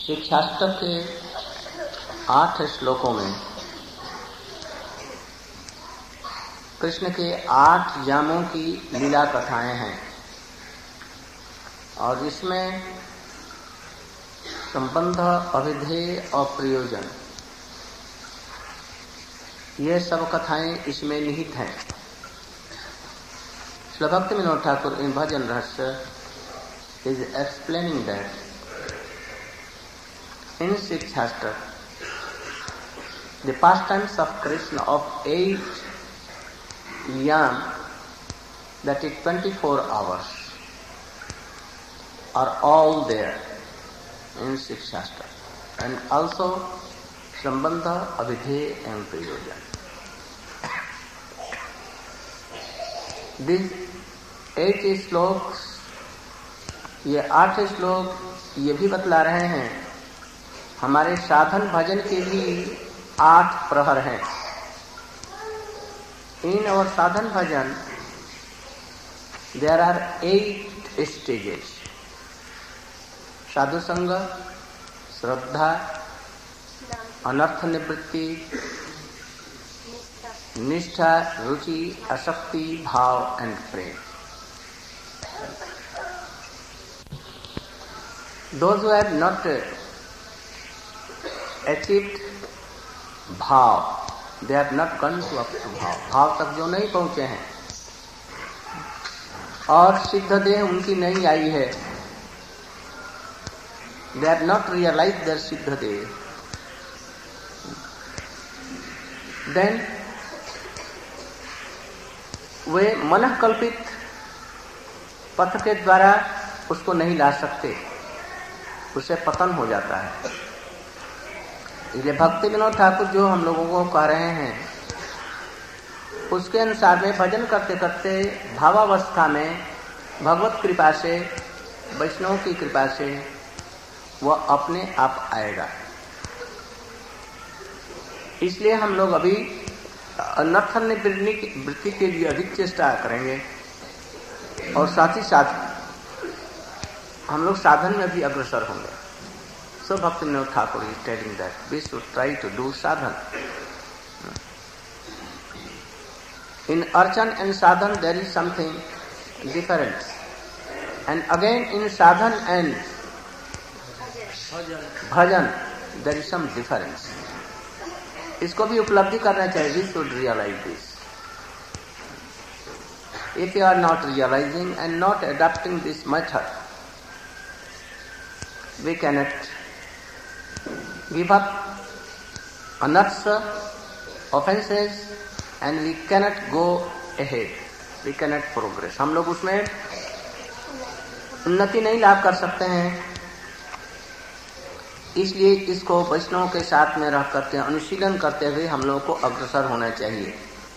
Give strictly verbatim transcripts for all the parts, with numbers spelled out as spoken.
शिक्षाष्टक के आठ श्लोकों में कृष्ण के आठ जामों की लीला कथाएं हैं और इसमें संबंध, अभिधेय और प्रयोजन ये सब कथाएं इसमें निहित हैं। श्री भक्ति विनोद ठाकुर इन भजन रहस्य is explaining that in Shikshastra the pastimes of Krishna of eight yam, that is twenty-four hours, are all there in Shikshastra, and also Sambandha, Abhidheya and Prayojan. These eight श्लोक, ये आठ श्लोक ये भी बतला रहे हैं हमारे साधन भजन के लिए आठ प्रहर हैं। इन और साधन भजन देयर आर एट स्टेजेस: साधु संग, श्रद्धा, अनर्थ निवृत्ति, निष्ठा, रुचि, आसक्ति, भाव एंड प्रेम। Those who have not achieved bhav, they have not gone to up to bhav, भाव तक जो नहीं पहुंचे हैं और सिद्ध देह उनकी नहीं आई है, they have not realized their सिद्ध देह, then वे मनः कल्पित पथ के द्वारा उसको नहीं ला सकते, उससे पतन हो जाता है। इसलिए भक्ति विनोद ठाकुर जो हम लोगों को कह रहे हैं उसके अनुसार में भजन करते करते भावावस्था में भगवत कृपा से, वैष्णव की कृपा से वह अपने आप आएगा। इसलिए हम लोग अभी अनर्थ निवृत्ति के लिए अधिक चेष्टा करेंगे और साथ ही साथ हम लोग साधन में भी अग्रसर होंगे। So Bhakti Vinod Thakur is telling that we should try to do sadhan. In archan and sadhan there is something different, and again in sadhan and bhajan there is some difference. इसको भी उपलब्धि करना चाहिए। We should realize this. If you are not realizing and not adapting this method, we cannot give up unnecessary offenses and we cannot go ahead. We cannot progress. हम लोग उसमें उन्नति नहीं लाभ कर सकते हैं। इसलिए इसको वैष्णव के साथ में रह करके अनुशीलन करते हुए हम लोगों को अग्रसर होना चाहिए।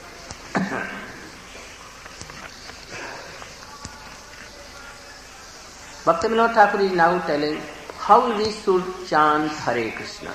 Bhakti Vinod Thakur is now telling how we should chant Hare Krishna.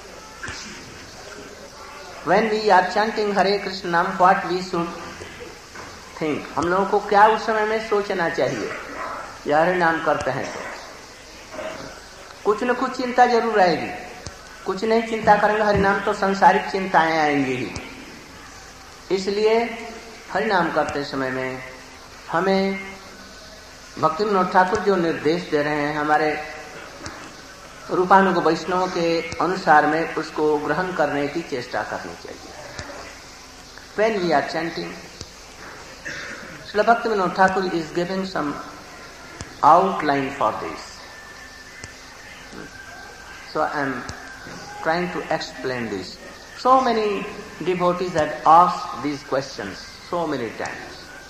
When we are chanting Hare Krishna, what we should think? हम लोगों को क्या उस समय में सोचना चाहिए? यह हरे नाम करते हैं तो कुछ न कुछ चिंता जरूर आएगी। कुछ नहीं चिंता करेंगे हरि नाम तो संसारिक चिंताएं आएंगी ही। इसलिए हरि नाम करते समय में हमें भक्ति विनोद ठाकुर जो निर्देश दे रहे हैं हमारे रूपानुग वैष्णव के अनुसार में उसको ग्रहण करने की चेष्टा करनी चाहिए। When we are chanting, Srila Bhakti Vinod Thakur is giving some outline for this. So I am trying to explain this. So many devotees had asked these questions so many times.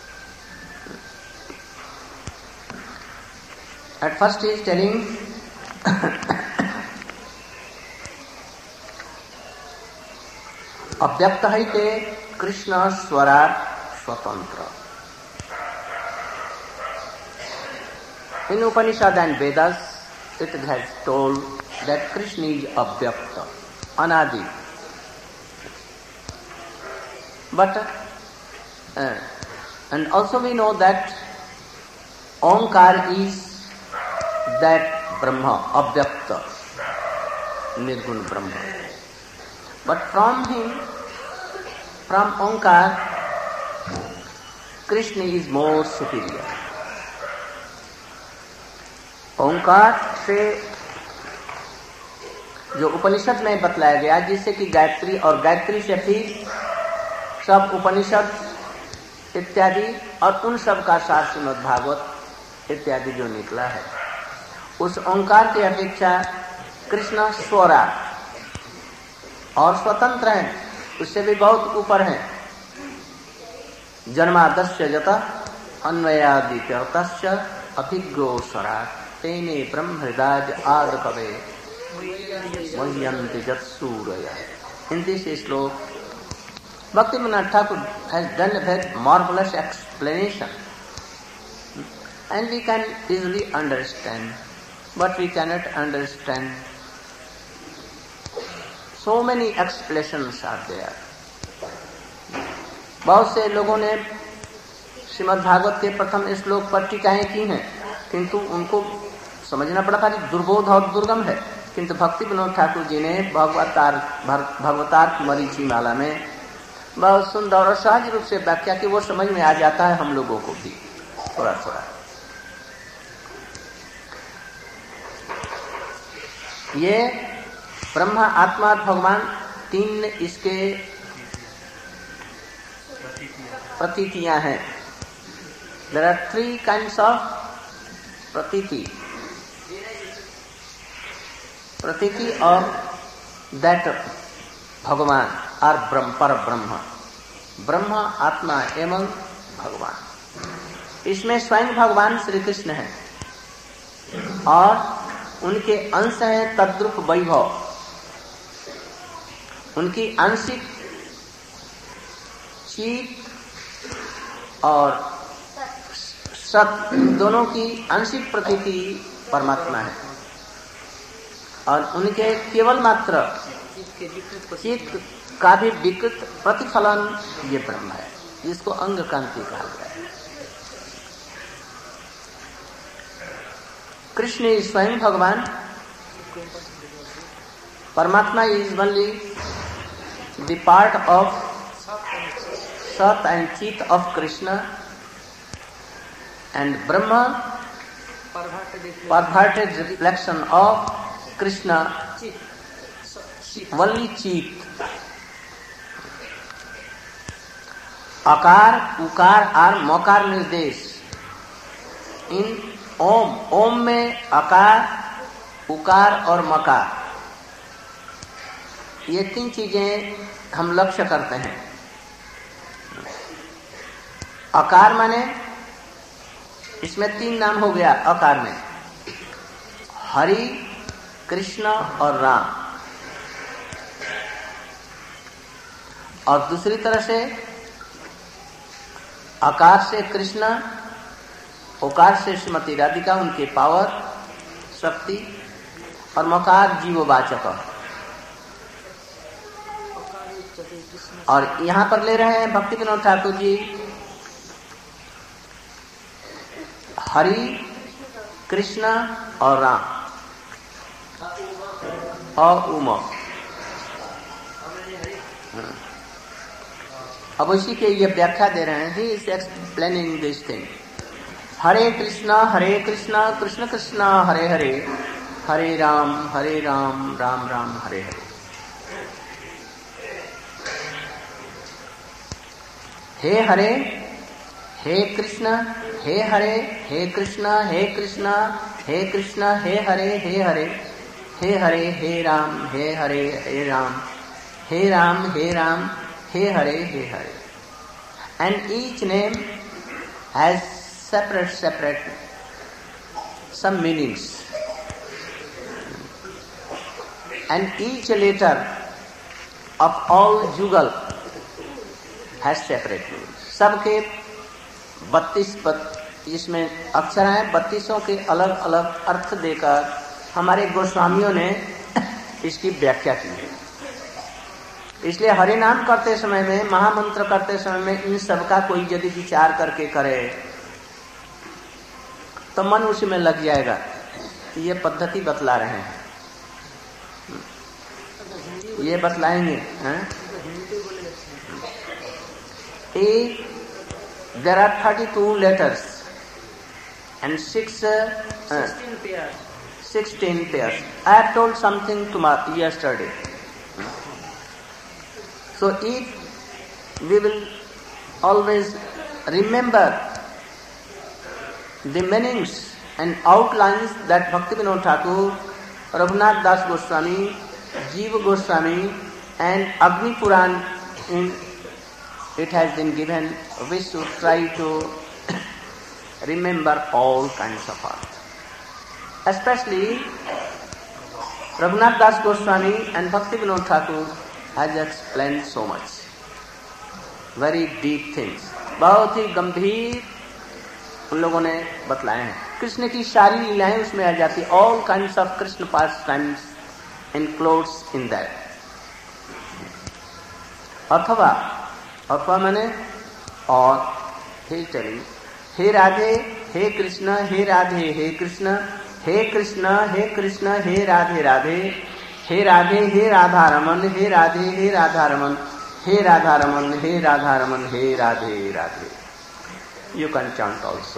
At first he is telling अव्यक्त है ते कृष्ण स्वराट स्वतंत्र. In Upanishad and Vedas it has told that Krishna is avyakta, anadi. But uh, and also we know that Omkar is that Brahma, avyakta. निर्गुण ब्रह्म. But from him, from Omkar, Krishna is more superior. ओंकार से जो उपनिषद में बतलाया गया, जिससे कि गायत्री और गायत्री से फिर सब उपनिषद इत्यादि और उन सब का सार श्रीमद् भागवत इत्यादि जो निकला है, उस ओंकार की अपेक्षा कृष्ण स्वरा और स्वतंत्र है, उससे भी बहुत ऊपर है. जन्मादस्य जत अन्वयादित्य अभिज्ञो स्वरा तेने ब्रह्म हृदय आद कवे मह्यन्ति जत्सूरय. In this sloka, Bhaktivinoda Thakur has done a very marvelous explanation, and we can easily understand, but we cannot understand. So many explanations are there. बहुत से लोगों ने श्रीमद् भागवत के प्रथम श्लोक पर टीकाएं की हैं, किंतु उनको समझना पड़ा था कि दुर्बोध और दुर्गम है. किंतु भक्ति विनोद ठाकुर जी ने भगवतार भगवतार्थ मरीचि माला में बहुत सुंदर और सहज रूप से व्याख्या की, वो समझ में आ जाता है हम लोगों को भी थोड़ा थोड़ा. ये ब्रह्मा आत्मा भगवान तीन इसके प्रतीतियां हैं. There are three kinds of प्रतीति. प्रतीति और दैट भगवान और ब्रह्म पर ब्रह्म, ब्रह्म आत्मा एवं भगवान. इसमें स्वयं भगवान श्री कृष्ण है और उनके अंश हैं तद्रूप वैभव. उनकी आंशिक चित और सत दोनों की आंशिक प्रतीति परमात्मा है, और उनके केवल मात्र चित्त का भी विकृत प्रतिफलन ये ब्रह्म है, जिसको अंग कांति कहा गया है. कृष्ण इज स्वयं भगवान. परमात्मा is only the part of सत एंड चित ऑफ कृष्ण, एंड ब्रह्म perverted reflection of Krishna, only चित. आकार, उकार और मकार निर्देश. इन ओम, ओम में आकार, उकार और मकार, ये तीन चीजें हम लक्ष्य करते हैं. आकार माने इसमें तीन नाम हो गया. आकार में हरि, कृष्ण और राम. और दूसरी तरह से आकार से कृष्ण, ओकार से श्रीमती राधिका, उनके पावर शक्ति, और मकार जीववाचक. और यहाँ पर ले रहे हैं भक्ति विनोद ठाकुर जी हरि, कृष्ण और राम और उमा. अब उसी के ये व्याख्या दे रहे हैं. He is explaining this thing. हरे कृष्ण हरे कृष्ण कृष्ण कृष्ण हरे हरे, हरे राम हरे राम राम राम हरे हरे. हे हरे, हे कृष्ण, हे हरे, हे कृष्ण, हे कृष्ण, हे कृष्ण, हे हरे, हे हरे, हे हरे, हे राम, हे हरे, हे राम, हे राम, हे राम, हे हरे, हे हरे. And each name has separate, separate some meanings. And each letter of all jugal has separate meanings. सबके बत्तीस इसमें अक्षर हैं, बत्तीसों के अलग अलग अर्थ देकर हमारे गोस्वामियों ने इसकी व्याख्या की है. इसलिए हरि नाम करते समय में, महामंत्र करते समय में इन सब का कोई यदि विचार करके करे तो मन उसी में लग जाएगा. ये पद्धति बतला रहे हैं. ये बतलाएंगे। ए there are thirty two letters and six sixteen pairs. I have told something tomorrow, yesterday. So if we will always remember the meanings and outlines that Bhaktivinoda Thakur, Raghunath Das Goswami, Jiva Goswami and Agni Puran, in it has been given, we should try to remember all kinds of art. Especially Raghunath Das Goswami and Bhaktivinoda Thakur has explained so much, very deep things. बहुत ही गंभीर उन लोगों ने बतलाए हैं। कृष्ण की सारी लीलाएं उसमें आ जाती, all kinds of Krishna pastimes includes in that. अथवा अथवा मैंने और फिर चली, हे राधे हे कृष्ण हे राधे हे कृष्ण हे कृष्ण हे कृष्ण हे राधे राधे हे राधे हे राधा रमन हे राधे हे राधा रमन हे राधा रमन हे राधा रमन हे Radhe Radhe. You can chant also.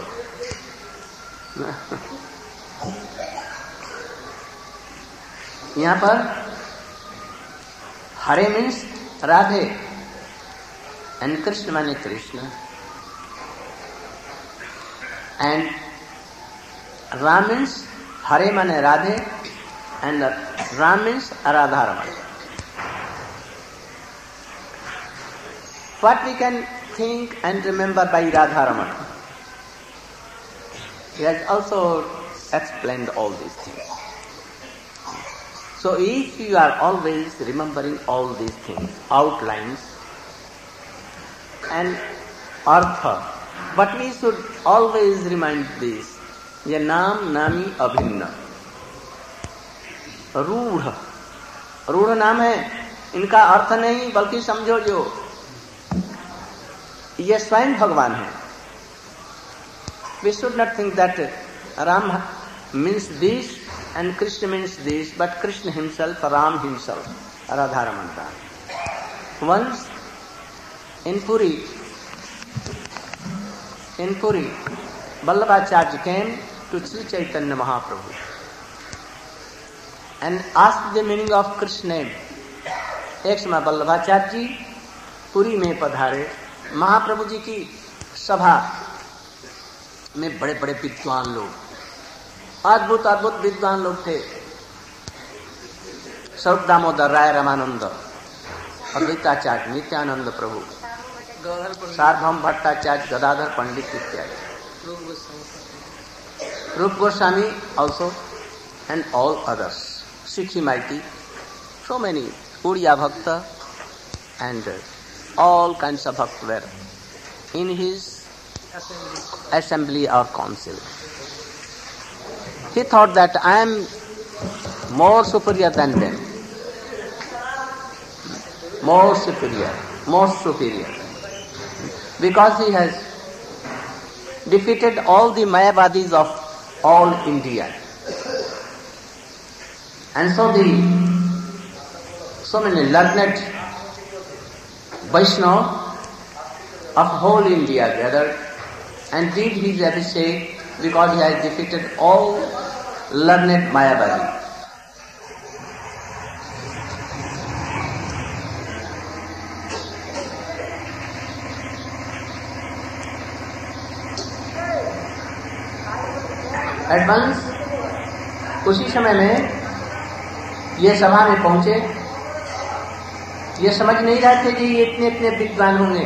यहाँ पर हरे मीन्स राधे एंड कृष्ण माने कृष्ण एंड राम मीन्स हरे माने Radhe and Ram means Radha Raman. What we can think and remember by Radha Raman? He has also explained all these things. So if you are always remembering all these things, outlines and artha, but we should always remind this. ये नाम नामी अभिन्न, रूढ़ रूढ़ नाम है, इनका अर्थ नहीं बल्कि समझो जो ये स्वयं भगवान है. We should not think that Ram means this and Krishna means this, but Krishna himself, Ram himself, Radha Raman. Once in Puri, in Puri, Vallabhacharya came to Sri Chaitanya Mahaprabhu and asked the meaning of Krishna name. एक समय वल्लभाचार्य जी पुरी में पधारे. महाप्रभु जी की सभा में बड़े बड़े विद्वान लोग, अद्भुत अद्भुत विद्वान लोग थे. स्वरूप दामोदर राय रामानंद, अद्वैताचार्य नित्यानंद प्रभु, सार्वभौम भट्टाचार्य, गदाधर पंडित इत्यादि, रूप Goswami also, and all others, Sikhi Maiti, so many, Uriya Bhakta and all kinds of bhakta were in his assembly or council. He thought that I am more superior than them, more superior, most superior, because he has defeated all the Mayavadis of all India. And so the so many learned Vaishnava of whole India gathered and did his abhishek because he has defeated all learned Mayavadi. At once, उसी समय में ये सभा में पहुंचे. ये समझ नहीं रहे थे कि ये इतने इतने विद्वान होंगे.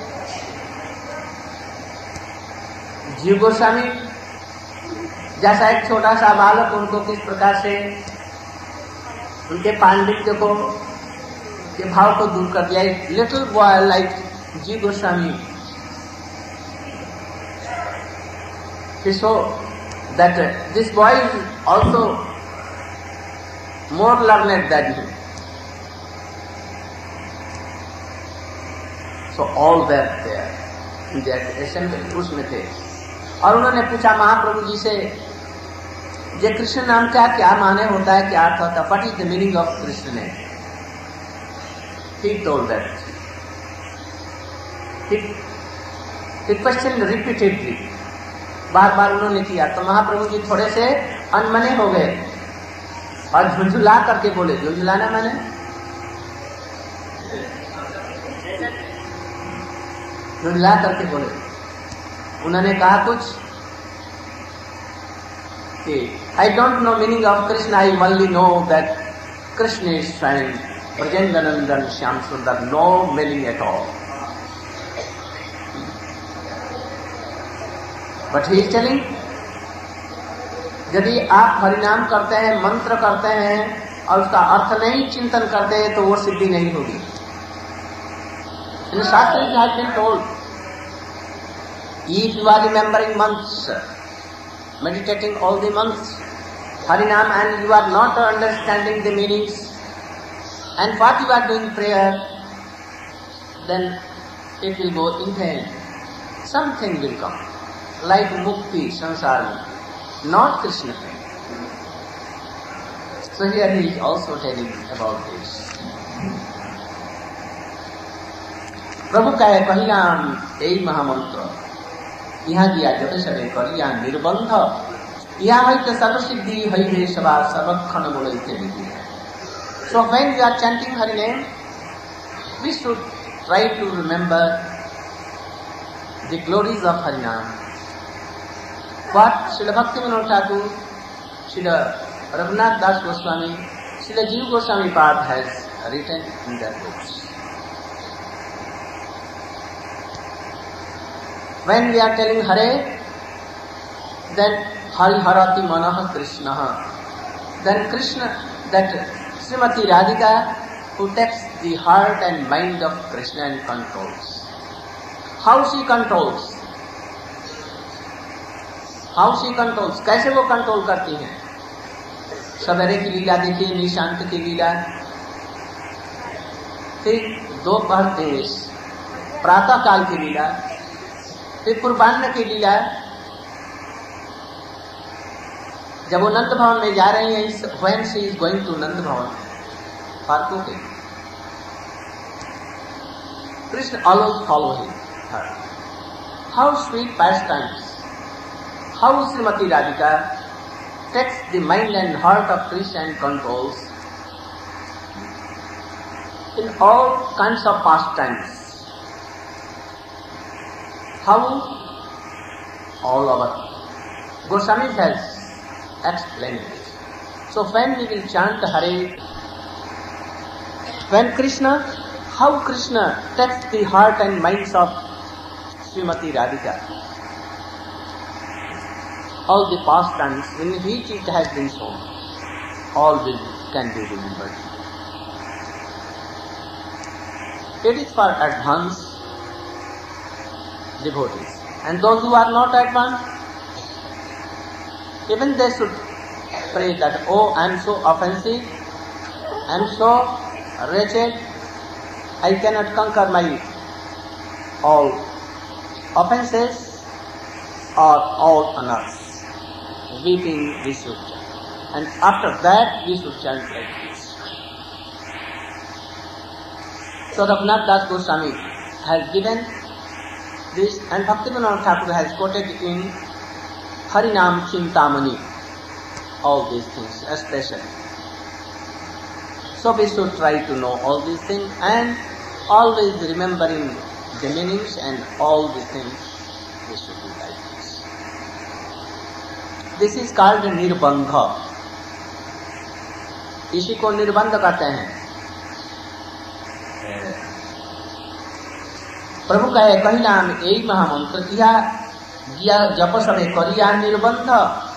जीव गोस्वामी जैसा एक छोटा सा बालक उनको किस प्रकार से उनके पांडित्य को, के भाव को दूर कर दिया. लिटिल बॉय लाइक जीव Goswami, he saw that this boy is also more learned than him. So all were there in that assembly, उसमें थे. और उन्होंने पूछा महाप्रभु जी से, ये कृष्ण नाम का क्या माने होता है, क्या अर्थ होता है, what is the meaning of Krishna name? he told that. He, he questioned repeatedly. बार बार उन्होंने किया तो महाप्रभु जी थोड़े से अनमने हो गए और झुंझुला करके बोले, झुंझुलाना माने झुंझुला करके बोले, उन्होंने कहा कुछ कि I don't know meaning of Krishna, I only know that Krishna is Swayam Brajendanandan Shyam Sundar, no meaning at all. But he is telling, यदि आप हरिनाम करते हैं, मंत्र करते हैं और उसका अर्थ नहीं चिंतन करते तो वो सिद्धि नहीं होगी. In the Shastra it has been told, if you are remembering months, meditating all the months, Harinam, and you are not understanding the meanings and what you are doing prayer, then it will go in vain. Something will come, like mukti, sansara mukti, not Krishna. So here he is also telling about this. प्रभु का है परिणाम यही महामंत्र, यहाँ दिया जब सवे करिया निर्बंध, यहाँ है तो सर्वसिद्धि है हे सभा सर्वक्षण बोलते विधि. So when we are chanting Hari name, we should try to remember the glories of Harinam. What Srila Bhaktivinoda Thakur, Srila Raghunath Das Goswami, Srila Jiva Goswami Pad has written in their books. When we are telling Hare, then Hari Harati Manaha Krishna. Then Krishna, that Srimati Radhika, who takes the heart and mind of Krishna and controls. How she controls? How she controls? कैसे वो control करती हैं? सवेरे की लीला देखिए, निशांत की लीला, फिर दोपहर देश, प्रातः काल की लीला, फिर पूर्वाह्न की लीला. जब वो नंद भवन में जा रही हैं, when she is going to नंद भवन for cooking, Krishna always follow her. How sweet pastimes! How Srimati Radhika takes the mind and heart of Krishna and controls in all kinds of pastimes. How? All our Goswami has explained it. So when we will chant Hare, when Krishna, how Krishna takes the heart and minds of Srimati Radhika, all the pastimes in which it has been shown, all will can be remembered. It is for advanced devotees, and those who are not advanced, even they should pray that, oh, I am so offensive, I am so wretched, I cannot conquer my all offenses or all honors. Weeping we should chant, and after that we should chant like this. So Raghunath Das Goswami has given this, and Bhaktivinoda Thakur has quoted in Harinam Chintamani all these things especially. So we should try to know all these things and always remembering the meanings and all these things we should do like this. This is called Nirbandha. इसी को निर्बंध कहते हैं. प्रभु का एक ही नाम यही महामंत्र किया गया जप समय करिया निर्बंध.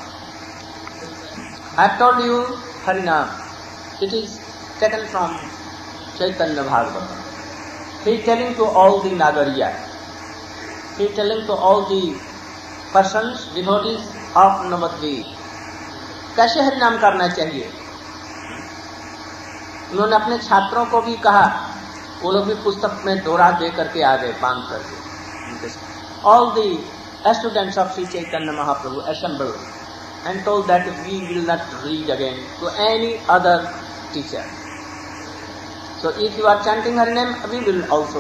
I told you Harinam. It is taken from Chaitanya Bhagavatam. He is telling to all the Nagariya. He is telling to all the persons, devotees of Navadvip. कैसे हरिनाम करना चाहिए? उन्होंने अपने छात्रों को भी कहा, वो लोग भी पुस्तक में दोहरा दे करके आ गए, बांध करके. All the students of Sri Chaitanya Mahaprabhu assembled and told that we will not read again to any other teacher. So if you are chanting Hari name, we will also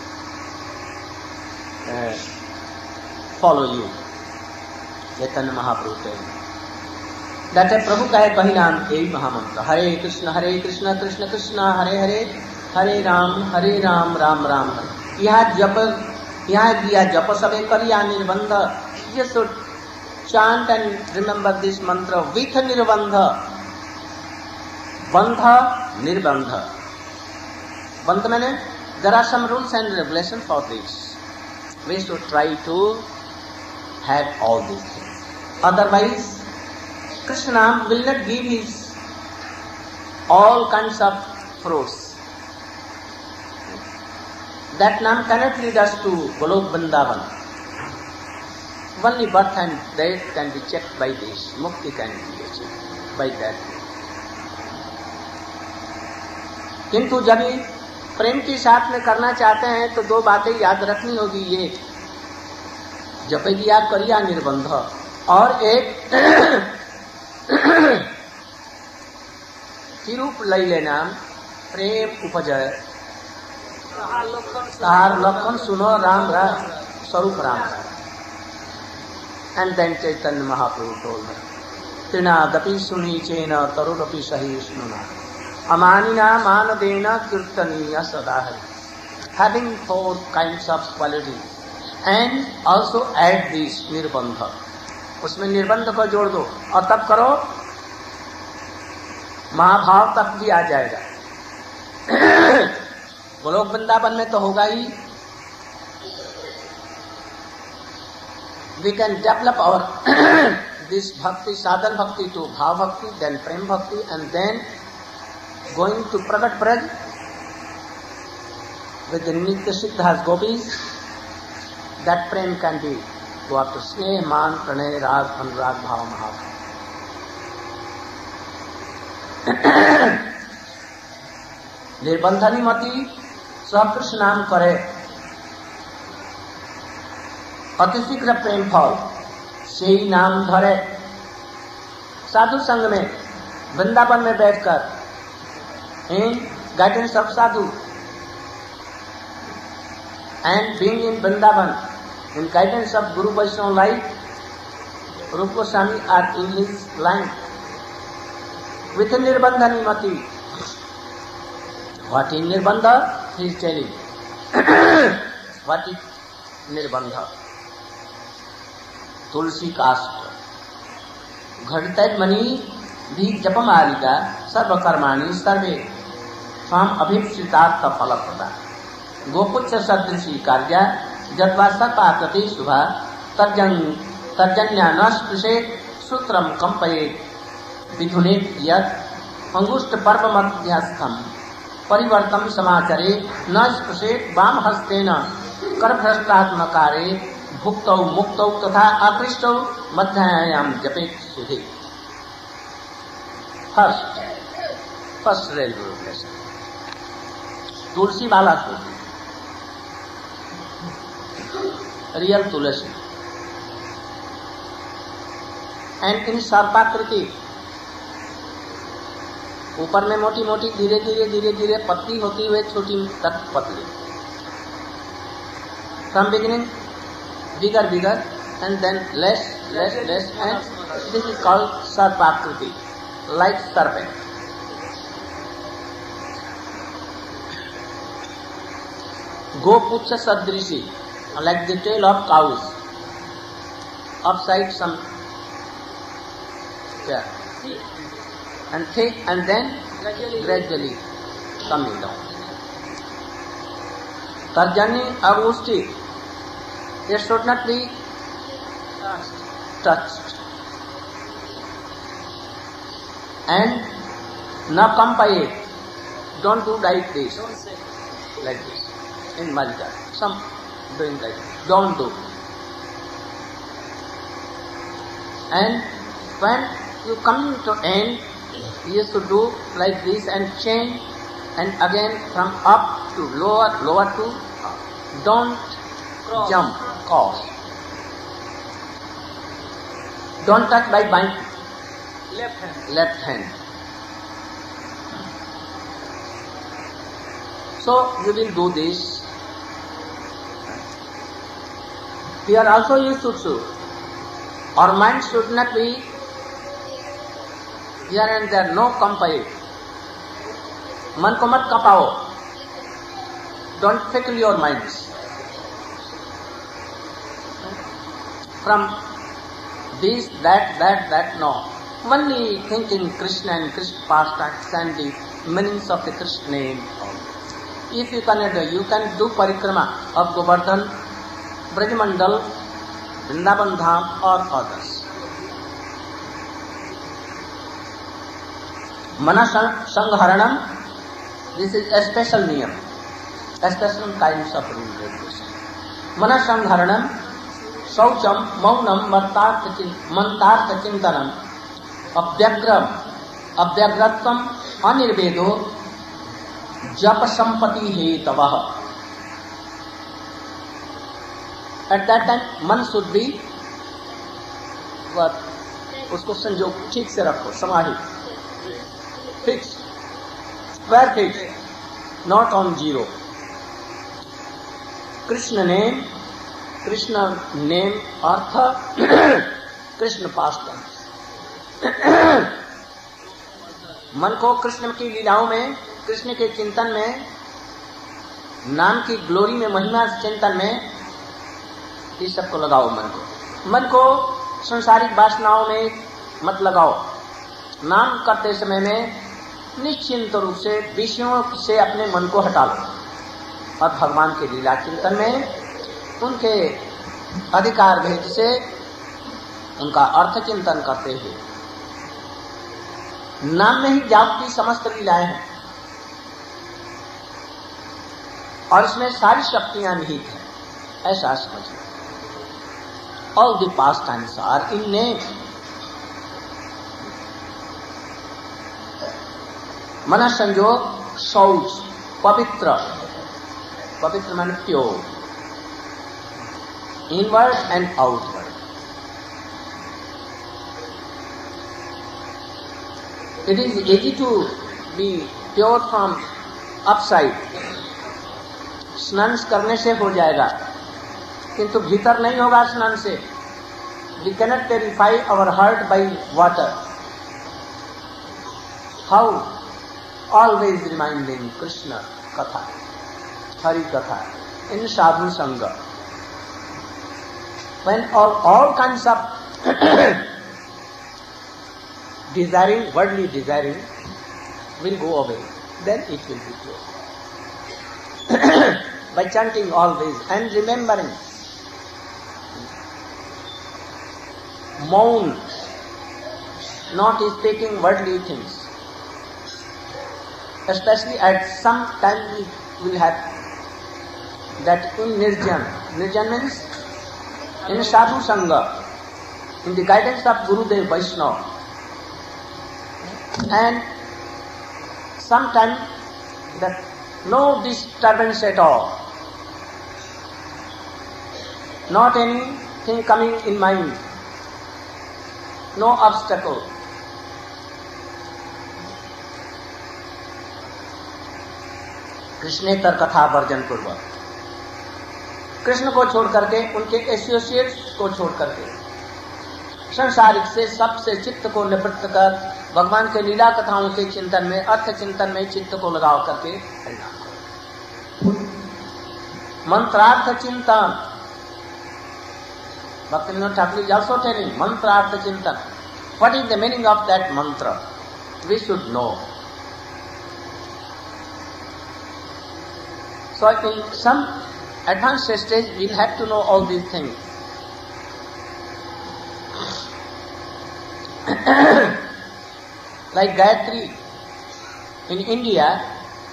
uh, follow you. Chaitanya Mahaprabhu telling. That है प्रभु का है कही नाम यही महामंत्र. हरे कृष्ण हरे कृष्ण कृष्ण कृष्ण हरे हरे हरे राम हरे राम राम राम हरे. यहाँ जप यहाँ दिया जप सबे करिया निर्बंध. You should chant and remember this mantra with nirbandha. Bandha, nirbandha. Bandha means there are some rules and regulations for this. We should try to have all these things. Otherwise, Krishna will not give his all kinds of fruits. That Naam cannot lead us to Golok Vrindavan. Only birth and death can be checked by this. Mukti can be achieved by that. किंतु जब प्रेम के साथ में करना चाहते हैं तो दो बातें याद रखनी होगी. ये जपे दिया करिया निर्बंध और एक तिरूप लई लेना प्रेम उपजय. तार लखन सुनो राम रा स्वरूप Ram. And then Chaitanya Mahaprabhu told her, Trinadapi suni chena tarudapi sahisnuna amanina manadena kirtaniya sadahari. Having four kinds of quality and also add this nirbandha. उसमें निर्बंध को जोड़ दो और तब करो महाभाव तक भी आ जाएगा. गोलोक वृंदावन में तो होगा ही. We can develop our this bhakti, sadhan bhakti to bhav bhakti, then prem bhakti, and then going to Pragat Braj with the Nitya Siddhas gopis. That prem can be go up to Sneh, Man, Pranay, Rag, Anurag, Bhav, Mahav. निर्बंधनी मती सब कृष्ण नाम करे. अतिशीघ्र प्रेम फल से ही नाम धरे. साधु संग में वृंदावन में बैठकर इन गाइडेंस ऑफ साधु and being in Vrindavan in guidance of गुरु वैष्णव life Rupa Goswami are in his line with निर्बंधनी मती. व्हाट इज निर्बंध he is telling. What is निर्बंध? तुलसी काष्ठ घटत मणि भी जपमालिका सर्वकर्माणि सर्वे स्वाम अभिप्सितार्थ फलप्रदा. गोपुच्छ सदृशी कार्या जत्वा सर्पाकृति शुभा तर्जन तर्जन्या न स्पृशेत् सूत्रम कंपयेत् विधुनेत् यत् अंगुष्ठ पर्व मध्यस्थम परिवर्तम समाचरे न स्पृशेत् वाम हस्तेन करभ्रष्टात्मकारे भुक्तौ मुक्तौ तथा आकृष्टौ मध्यायाम जपेत सुधे. फर्स्ट फर्स्ट रेगुलेशन तुलसी वाला तुलसी, रियल तुलसी. एंड इन सर्पाकृति ऊपर में मोटी मोटी धीरे धीरे धीरे धीरे पतली होती हुए छोटी तक पतली. From beginning bigger bigger and then less less less and this is called sarpakriti, like serpent. Gopucha sadrishi, like the tail of cows, upside some yeah, and thick and then gradually, gradually coming down. Tarjani agusti, it should not be touched. And na kampaye, don't do like this, like this. In Malika, some doing like this. Don't do. And when you come to end, you used to do like this and change, and again from up to lower, lower to up. Don't cross. Jump, cross. Don't touch by my left hand. Left hand. So you will do this. Here also you should do. Our mind should not be here and there, no compare. मन को मत कपाओ. Don't fickle your minds. From this, that, that, that, no. Only thinking Krishna and Krishna pastimes and the meanings of the Krishna name. If you cannot do, you can do parikrama of Govardhan, Brajmandal, Vrindavan Dham or others. Mana Sangharanam, this is a special niyam, a special kinds of rule regulation. Mana Sangharanam, Saucham, Maunam, Mantartha Chintanam, Abhyagram, Abhyagratvam, Anirvedo, Japa Sampati Hetavaha. At that time, मन should be what? उसको संजोग ठीक से रखो, समाहित, fixed, square fixed, not on zero. Krishna name, Krishna name, earth, Krishna pastimes. मन को कृष्ण की लीलाओं में, कृष्ण के चिंतन में, नाम की ग्लोरी में, महिमा चिंतन में, इस सबको लगाओ मन को. मन को संसारिक वासनाओं में मत लगाओ. नाम करते समय में निश्चिंत रूप से विषयों से अपने मन को हटा लो और भगवान के लीला चिंतन में उनके अधिकार भेद से उनका अर्थ चिंतन करते हुए, नाम में ही जागती समस्त लीलाएं हैं और इसमें सारी शक्तियां निहित हैं, ऐसा समझो. All the pastimes are in name. मन संयोग, शौच, पवित्र, पवित्र मान pure, inward and outward. It is easy to be pure from upside. स्नान करने से हो जाएगा, किंतु भीतर नहीं होगा स्नान से. We cannot purify our heart by water. How? Always reminding Krishna Katha, Hari Katha, in Sadhu Sangha. When all, all kinds of desiring, worldly desiring will go away, then it will be pure. By chanting always and remembering, Maun, not speaking worldly things. Especially at some time we will have that in Nirjan. Nirjan means in Sadhu Sangha, in the guidance of Gurudev Vaishnava. And sometime that no disturbance at all. Not anything coming in mind. No obstacle. कृष्णेतर कथा version पूर्वक, कृष्ण को छोड़ करके, उनके associates को छोड़ करके, संसारिक से सबसे चित्त को निवृत्त कर भगवान के लीला कथाओं के चिंतन में, अर्थ चिंतन में चित्त को लगाव करके हरिनाम करो. मंत्रार्थ चिंतन, Bhaktivinoda Thakur is also telling mantra chintan. What is the meaning of that mantra? We should know. So in some advanced stage we will have to know all these things. Like Gayatri in India,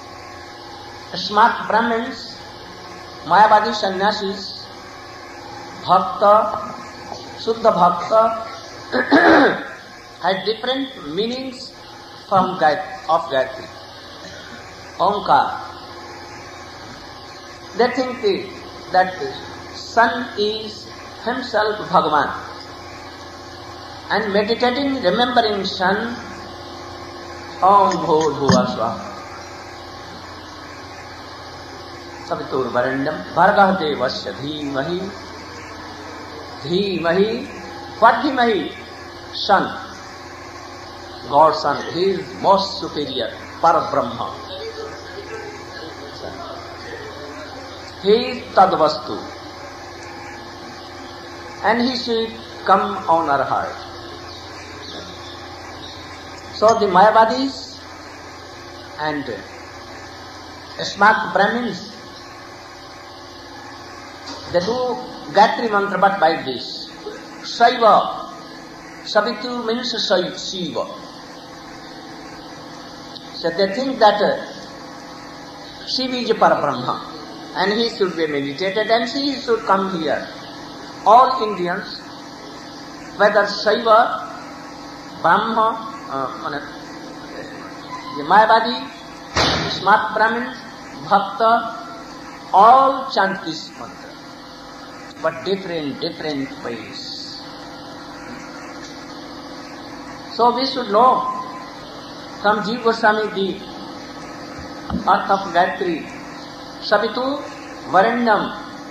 smart Brahmins, Mayavadi sannyasis, Bhakta, Suddha Bhakta had different meanings from Gayatri, of Gayatri. Omkar. They think the, that the sun is himself Bhagavan. And meditating, remembering sun, Om Bhur Bhuva Swaha. Saviturbharanyam Bhargah Devasya Dhimahi Dhimahi. What Dhimahi? Son. God's son. He is most superior. Parabrahma. He is Tadvastu. And he should come on our heart. So the Mayavadis and smart Brahmins, they do Gayatri mantra but by this. Saiva. Savitu means Shiva. So they think that uh, Shiva is Parabrahma and he should be meditated and she should come here. All Indians, whether Shaiva, Brahma, uh, the Mayavadi, smart Brahmins, Bhakta, all chant this mantra, but different, different ways. So we should know from Jiva Goswami the earth of Gayatri, Savitu Varanyam,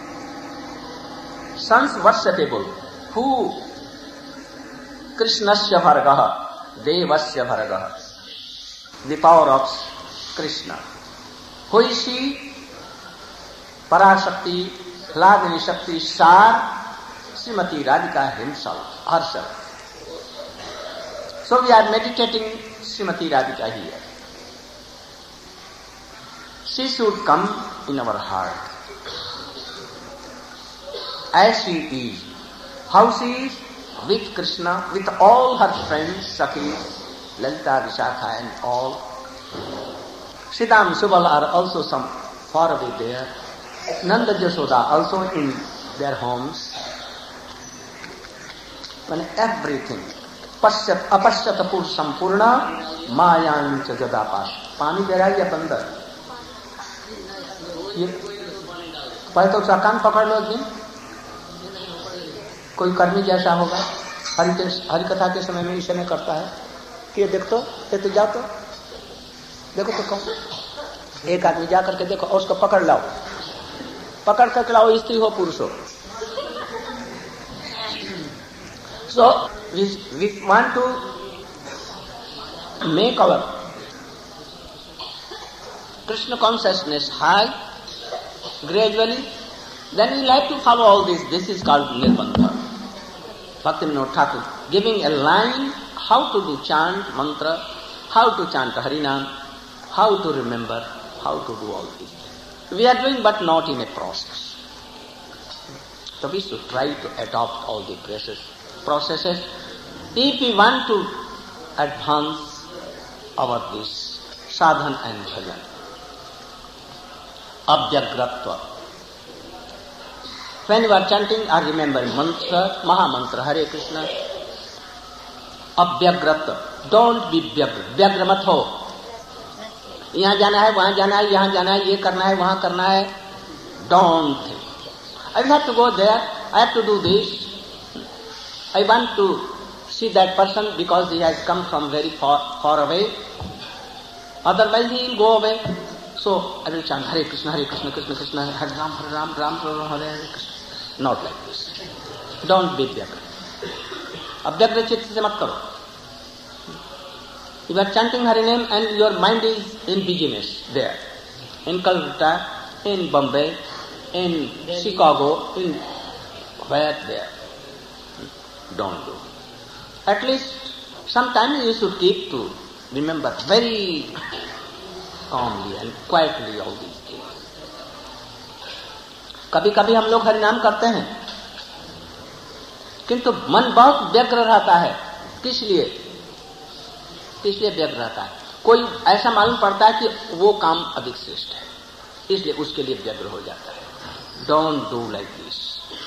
sons worshipable, who Krishnasya Bhargaha, Devasya Bhargaha, the power of Krishna. Who is she? Parashakti, Hladini Shakti, Sar, Srimati Radhika himself, herself. So we are meditating Srimati Radhika here. She should come in our heart. As she is. How she is? With Krishna, with all her friends, Sakhis, Lalita, Vishakha and all. Siddham, Subal are also some far away there. Nanda, Jashoda also in their homes. When everything, Pasyat, Apasyat Purusham Purna, Mayancha Jadapash. पानी दे रहा है या बंदर? ये पहले तो उसका कान पकड़ लो एक दिन. कोई कर्मी जैसा होगा, हरि हरिकथा के समय में ईश्वर ने करता है कि ये देख तो, ये तो जा तो, देखो तो कौन. एक आदमी जा करके देखो और उसको पकड़ लाओ, पकड़ करके लाओ, स्त्री हो पुरुष हो. So we, we want to make our Krishna consciousness high gradually, then we like to follow all this. This is called Nirbandha. Bhaktivinoda Thakur giving a line how to do chant mantra, how to chant Harinam, how to remember, how to do all this. We are doing but not in a process. So we should try to adopt all the processes. processes if we want to advance our this sadhan and bhajan. Abhyagratva. When you are chanting or remembering mantra, Maha Mantra, Hare Krishna, Abhyagratva. Don't be vyagra. Vyagra mat ho. यहाँ जाना है, वहाँ जाना है, यहाँ जाना है, ये करना है, वहाँ करना है. Don't think. I have to go there, I have to do this. I want to see that person because he has come from very far, far away. Otherwise he will go away. So I will chant Hare Krishna, Hare Krishna, Krishna Krishna, Hare Ram, Hare Ram, Ram Ram, Hare Hare Krishna. Not like this. Don't be vyagra. Abhyagra chitta se mat karo. You are chanting Hare name and your mind is in business there. In Calcutta, in Bombay, in Chicago, in where there. Don't do. At least sometimes you should keep to remember very calmly and quietly all these things. कभी कभी हम लोग हरिनाम करते हैं किंतु मन बहुत व्यग्र रहता है. किस लिए? किस लिए व्यग्र रहता है? कोई ऐसा मालूम पड़ता है कि वो काम अधिक श्रेष्ठ है, इसलिए उसके लिए व्यग्र हो जाता है. Don't do like this.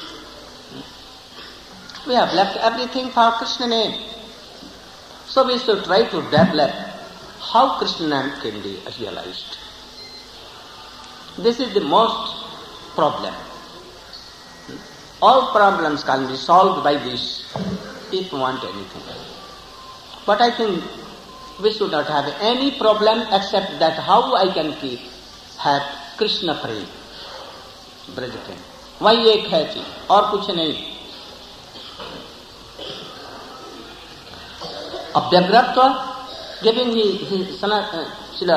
We have left everything for Krishna name. So we should try to develop how Krishna name can be realized. This is the most problem. All problems can be solved by this if we want anything. But I think we should not have any problem except that how I can keep have Krishna prema. Braj प्रेम, वही एक है चीज और कुछ नहीं। अव्यग्रत्व giving he शिला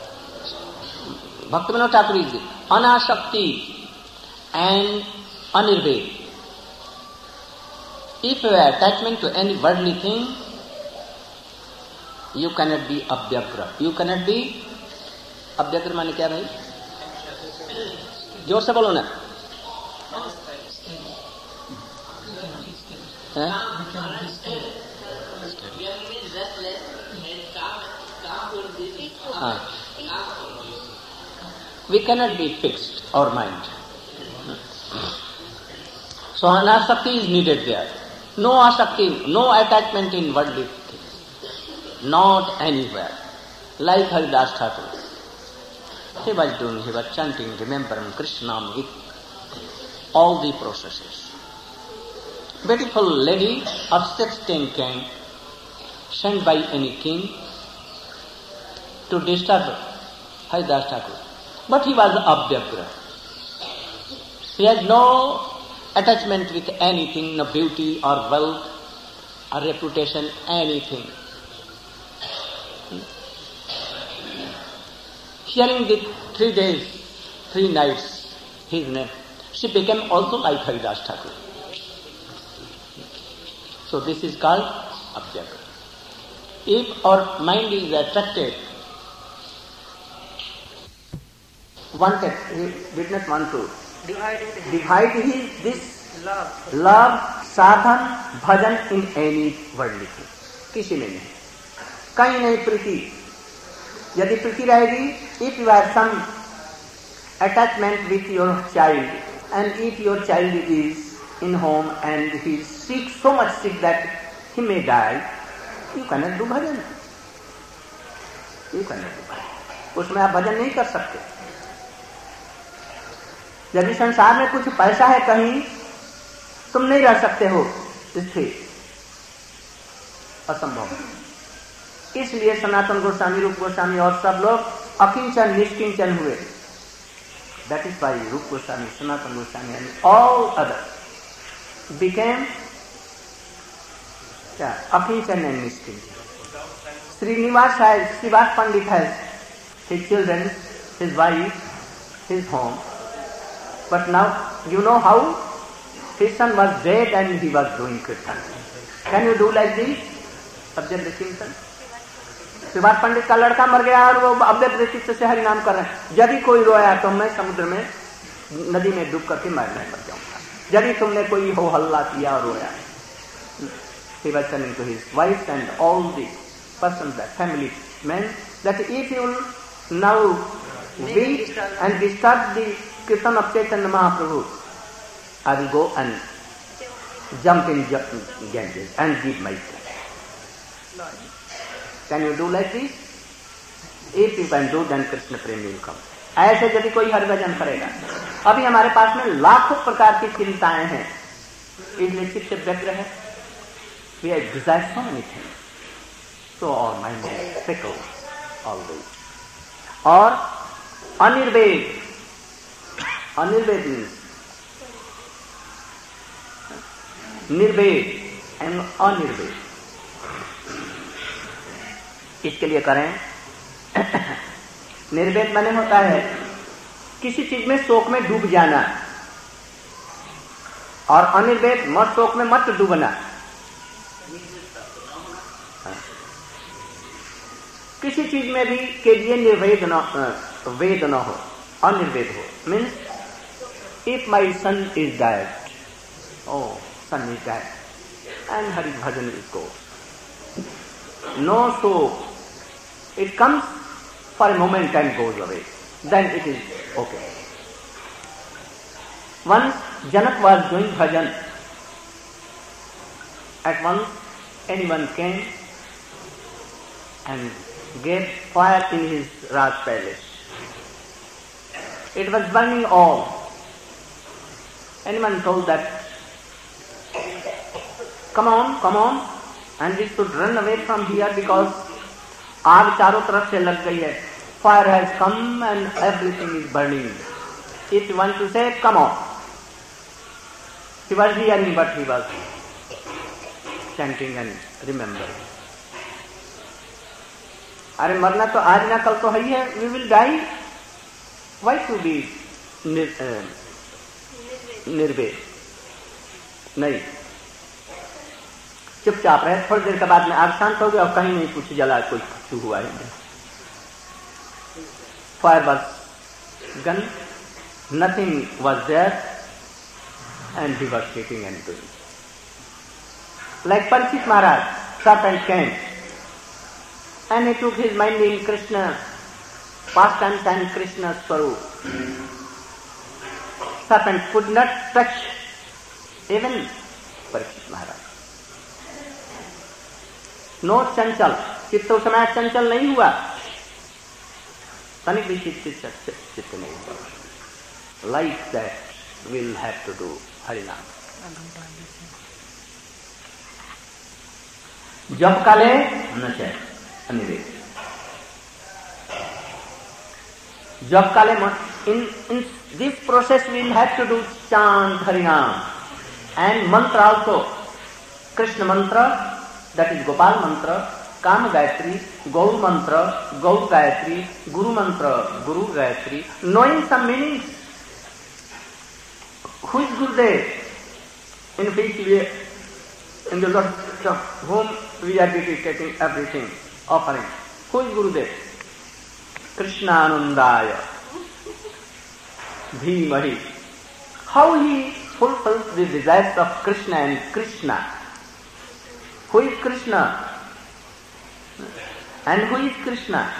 Bhaktivinoda Thakur ji, अनाशक्ति and अनिर्वेद। If you have attachment to any worldly thing, you cannot be abhyagra. You cannot be abhyagra माने क्या भाई? जोर से बोलो ना। हाँ, we cannot be fixed our mind. So anasakti is needed there. No asakti, no attachment in worldly things. Not anywhere. Like Haridas Thakur. He was doing, he was chanting, remembering Krishna with all the processes. Beautiful lady of sixteen came, sent by any king to disturb Haridas Thakur. But he was abhyagra. He had no attachment with anything, no beauty or wealth or reputation, anything. Hearing the three days, three nights, his name, she became also like Haridas Thakur. So this is called abhyagra. If our mind is attracted, wanted, he did not want to divide, divide his this love, love sadhan, bhajan in any worldly thing. किसी में नहीं, कहीं नहीं प्रीति. यदि प्रीति रहेगी, if you have some attachment with your child, and if your child is in home and he is sick, so much sick that he may die, you cannot do bhajan. You cannot do bhajan. उसमें आप भजन नहीं कर सकते. यदि संसार में कुछ पैसा है कहीं, तुम नहीं रह सकते हो स्थिर, असंभव. इसलिए सनातन गोस्वामी, रूप गोस्वामी और सब लोग अकिंचन निष्किंचन हुए. That is why Rupa Goswami, Sanatana Goswami and all other became क्या अकिंचन एंड निष्किंचन. श्रीनिवास है, श्रीवास पंडित है, his children, his wife, his home. But now, you know how his son was dead and he was doing kirtan. Can you do like this? Abhyag Kirtan. Shrivas पंडित का लड़का मर गया और वो अव्यक्त चित्त से हरि नाम कर रहे हैं. यदि कोई रोया तो मैं समुद्र में, नदी में डूब करके मरने मर जाऊंगा. यदि तुमने कोई हो हल्ला किया और रोया. He was telling to his wife and all the persons, the family men, that if you will now weep and disturb the Kirtan of Chaitanya Mahaprabhu, I will go and jump in Ganges and give my blood. Can you do like this? If you can do, then Krishna Prem will come. ऐसे यदि कोई हरिभजन करेगा. अभी हमारे पास में लाखों प्रकार की चिंताएं हैं, इसलिए चित्त व्यग्र है. We have desired so many things, so our mind is fickle always. और अनिर्वेद, अनिर्वेद means निर्वेद एंड अनिर्वेद. इसके लिए करें. निर्वेद माने होता है किसी चीज में शोक में डूब जाना, और अनिर्वेद मत शोक में मत डूबना. किसी चीज में भी के लिए निर्वेद न वेद न हो, अनिर्वेद हो. Means if my son is dead, oh son is dead and Hari Bhajan is go. No soap. It comes for a moment and goes away. Then it is okay. Once Janak was doing bhajan. At once anyone came and gave fire in his Raj palace. It was burning all. Anyone told that, come on, come on, and we should run away from here because आग चारों तरफ से लग गई है. Fire has come and everything is burning. if you want to say, come on. He was hearing, but he was chanting and remembering. अरे मरना तो आज ना कल तो है ही है. We will die. Why to be nir, uh, निर्वेद? नहीं, चुपचाप रहे. थोड़ी देर के बाद में आग शांत हो गया और कहीं नहीं कुछ जला, कोई कुछ हुआ है. Fire was gone, nothing was there, and he was sitting and doing. Like Parikshit Maharaj, serpent came, and he took his mind in Krishna, pastimes and Krishna's Swarup. Serpent could not touch even Parikshit Maharaj. No chanchal, चित्त उस समय चंचल नहीं हुआ. तनिक भी चित्त चित्त नहीं हुआ. Like that we'll have to do Harinam. जप काले न चै अनिवेद. जप काले in in this process we'll have to do chant Harinam and mantra also. Krishna mantra, that is Gopal mantra, Kam Gayatri, Gaur mantra, Gaur Gayatri, Guru mantra, Guru Gayatri, knowing some meanings. Who is Gurudev? In which we, in the Lord of whom we are dedicating everything, offering. Who is Gurudev? Krishnanandaya, Bhimahi. How he fulfills the desires of Krishna and Krishna. Who is Krishna? And who is Krishna?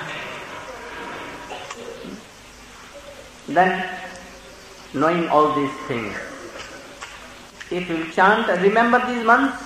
Then, knowing all these things, if we chant, remember these months,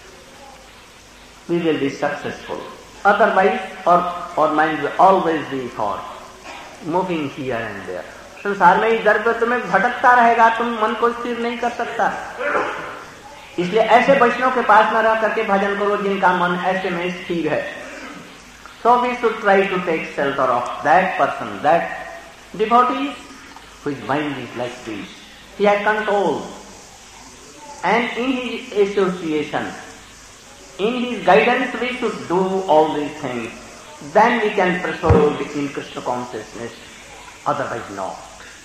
we will be successful. Otherwise, our, our mind will always be thought, moving here and there. संसार में इधर उधर तुम्हें भटकता रहेगा, तुम मन को स्थिर नहीं कर सकता. इसलिए ऐसे वैष्णव के पास न रह करके भजन करो जिनका मन ऐसे में स्थिर है. So we should try to take shelter of that person, that devotee whose mind is like this. He has control. And in his association, in his guidance, we should do all these things. Then we can proceed in Krishna consciousness. Otherwise not.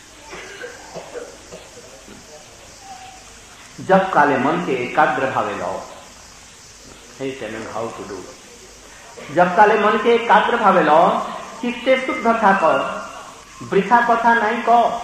जब काले मन के एकाग्र भावे लाओ. He is telling how to do. जब काले मन के एकाग्र भावे लाओ, चित्ते शुद्ध था कर, वृथा कथा नहीं कहो.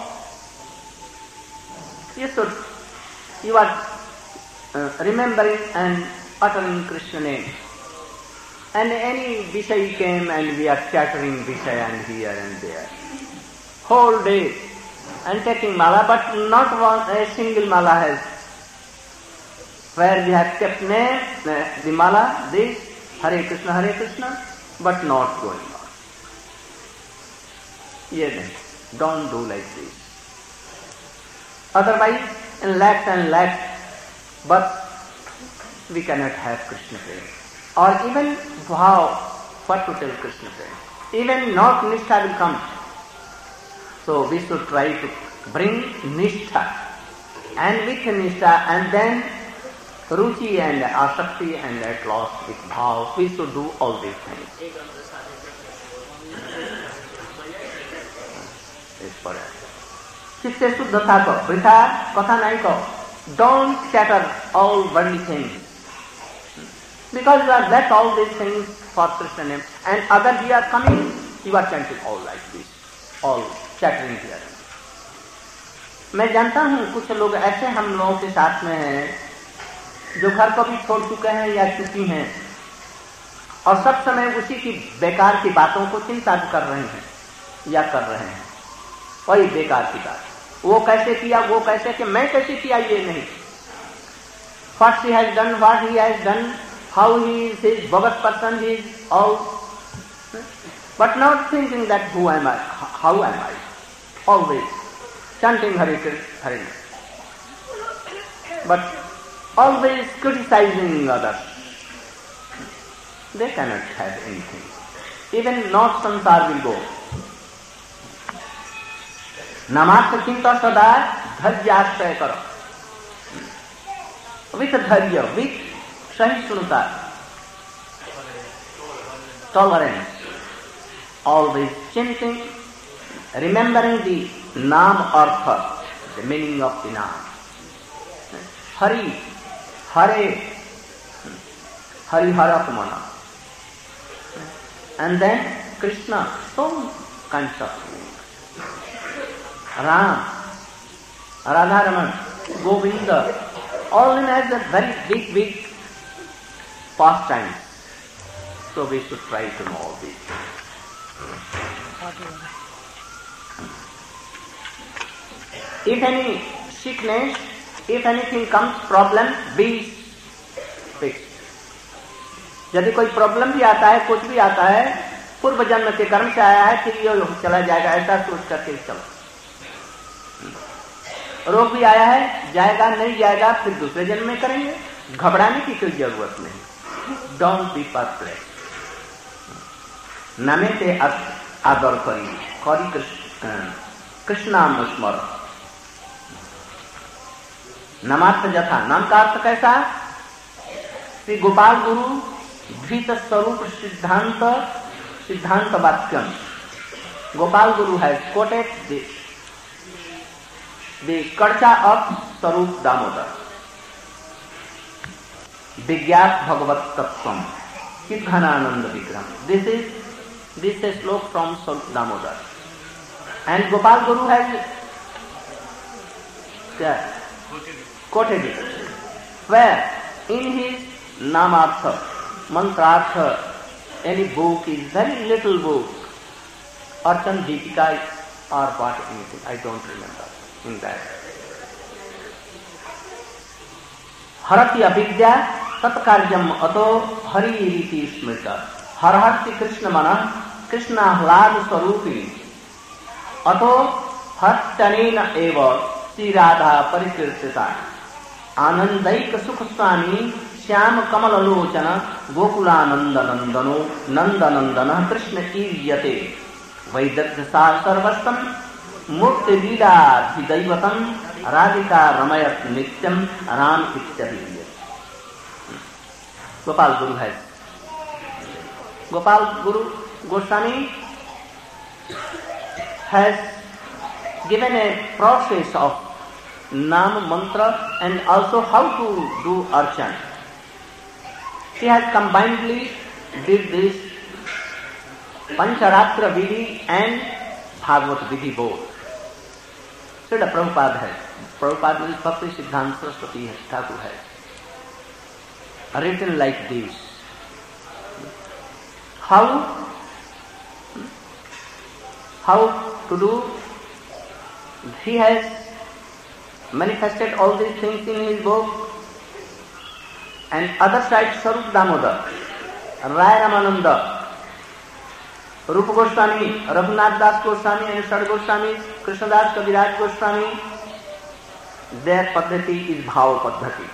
You should, you are uh, remembering and uttering Krishna name. And any Vishay came and we are chattering Vishay and here and there. Whole day and taking mala, but not one, a single mala has. Where we have kept name, the mala, this, Hare Krishna, Hare Krishna, but not going on. Yes, don't do like this. Otherwise, in lakhs and lakhs, but we cannot have Krishna prema. Or even bhav, what to tell Krishna prema. Even not nishtha will come. So we should try to bring nishtha. And with nishtha, and then ruchi and asakti, and at last with bhav, we should do all these things. It's for us. चित्ते शुद्धता को, वृथा कथा नहीं को. Don't chatter all worldly things. Because you have left all these things for Krishna name. And other we are coming, you are chanting all like this. All chattering here. मैं जानता हूँ कुछ लोग ऐसे हम लोगों के साथ में हैं जो घर को भी छोड़ चुके हैं या चुकी हैं और सब समय उसी की बेकार की बातों को चिंता कर रहे हैं या कर रहे हैं. वही बेकार की बात. वो कैसे किया, वो कैसे कि मैं कैसे किया, ये नहीं. What he has done, what he has done, how he is his bhagat person, he is all. But not thinking that who am I, how am I. Always chanting Hare Krishna, Hare Krishna. But always criticizing others. They cannot have anything. Even not samsara will go. नामार्थ चिंता सदा धैर्याश्रय करो, with धैर्य, with सहिष्णुता, tolerance, always chanting, remembering the Naam Artha, the meaning of the Naam. Hari, Hare, Hari Harakumana. And then Krishna, so kinds of Ram, Radharaman, Govinda, all in as a very big, big pastime. So we should try to know all this. If any sickness, if anything comes, problem, be fixed. यदि कोई problem भी आता है, कुछ भी आता है, पूर्व जन्म के कर्म से आया है, फिर ये चला जाएगा, ऐसा सोच करके चलो। रोग भी आया है, जाएगा, नहीं जाएगा, फिर दूसरे जन्म में करेंगे, घबराने की कोई जरूरत नहीं। Don't be perplex. नामे ते आदर करी, करी कृष्णाम स्मर। नामार्थ जथा, नाम का अर्थ कैसा? श्री गोपाल गुरु भीत स्वरूप सिद्धांत सिद्धांत वाक्यम। गोपाल गुरु है कोटेड द कर्चा ऑफ स्वरूप दामोदर, विज्ञात भगवत तत्वम घनानंद विक्रम। दिस इज दिस is श्लोक फ्रॉम स्वरूप दामोदर, एंड गोपाल गुरु है quoted it, where in his namartha, mantrartha, any book is very little book, Archan Deepika or what anything, I don't remember in that. Harati avidya tatkaryam ato hari riti smrita. Harhati Krishna mana Krishna hlad swarupi ato hattanena eva Sri Radha parikirtita. आनंदैक सुख स्वामी श्याम कमल लोचन गोकुलानंद नंदनो नंद नंदन कृष्ण ईर्यते वैदग्ध सार सर्वस्वम मूर्ति लीला दैवतम राधिका रमयत नित्यम राम इत्यादि। गोपाल गुरु है, गोपाल गुरु Goswami has given a process of Nam mantra and also how to do archan. She has combinedly did this Pancharatra Vidhi and Bhagavad Vidhi both. Srila Prabhupada है, Prabhupada means Bhakti Siddhanta Saraswati Thakur है, written like this. How how to do? He has manifested all these things in his book. And other side Swarup Damodar, Rai Ramananda, Rupa Goswami, Raghunath Das Goswami and Shad Goswami, Krishnadas Kaviraj Goswami, their paddhati is Bhava paddhati.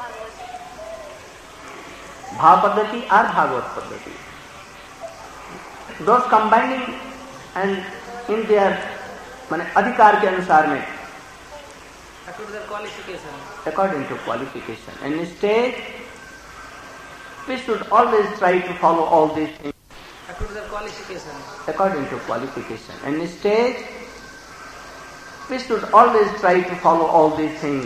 Bhava paddhati or Bhagavad paddhati. Those combining and in their माने अधिकार के अनुसार में, according to qualification, according to qualification. And instead, we should always try to follow all these things. According to qualification. According to qualification. And instead, we should always try to follow all these things.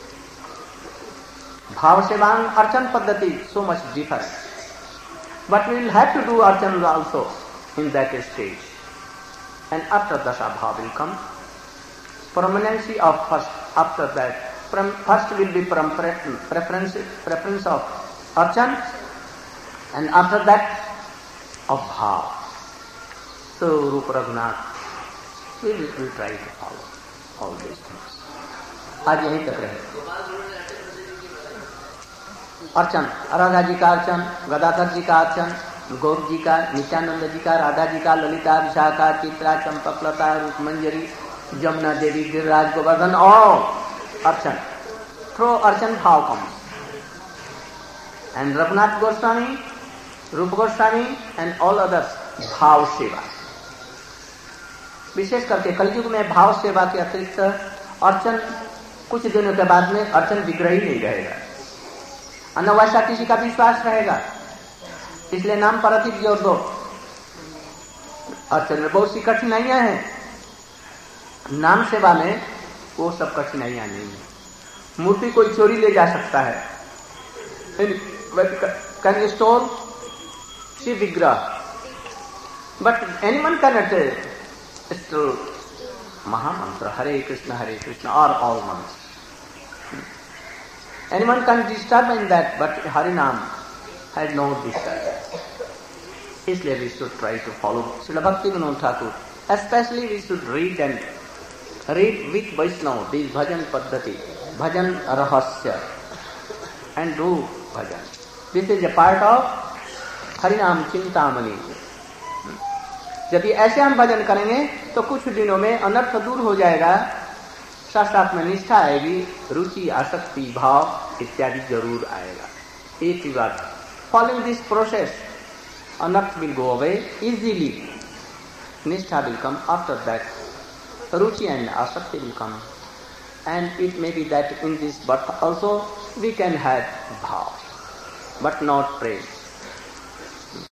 Bhava Sevan Archan Paddhati so much different. But we will have to do Archan also in that stage. And after Dasha Bhava will come. Permanency of first, after that, first will be preference, preference of Archan, and after that of Bhava. So Rupa Raghunath, we will, will try to follow all these things. आज यहीं तक रहे। अर्चन, राधा जी का अर्चन, गदाधर जी का अर्चन, गौर जी का, नित्यानंद जी का, राधा जी का, Lalita, Vishakha, Chitra, Champaklata, Rupamanjari, Jamuna Devi, Giriraj, Govardhan, all Archan. Through Archan Bhav comes. And Raghunath Goswami, Rupa Goswami and all others, Bhav Seva. विशेष करके कलयुग में भाव सेवा के अतिरिक्त अर्चन कुछ दिनों के बाद में अर्चन विग्रह ही नहीं रहेगा, अन्य वैसा किसी का विश्वास रहेगा। इसलिए नाम पर अधिक जोर दो। अर्चन में बहुत सी कठिनाइयां हैं, नाम सेवा में वो सब कठिनाइयां नहीं है। मूर्ति कोई चोरी ले जा सकता है, कैन स्टोर शिव विग्रह, बट एनीवन कैन स्टोर महामंत्र हरे कृष्ण हरे कृष्ण और ऑल मंत्र। Anyone can disturb in that, but Harinam has no disturbance. इसलिए we should try to follow Srila Bhakti Vinod Thakur. Especially we should read and read with Vaishnava this bhajan paddhati, bhajan rahasya, and do bhajan. This is a part of Harinam Chintamani. जब ऐसे हम भजन करेंगे तो कुछ दिनों में अनर्थ दूर हो जाएगा, साथ साथ में निष्ठा आएगी, रुचि आसक्ति भाव इत्यादि जरूर आएगा। एक ही बात, फॉलोइंग दिस प्रोसेस अनर्थ विल गो अवे इजीली, निष्ठा विल कम आफ्टर दैट, रुचि एंड आसक्ति will come, and it may be that in this birth also we can have भाव बट नॉट प्रेज।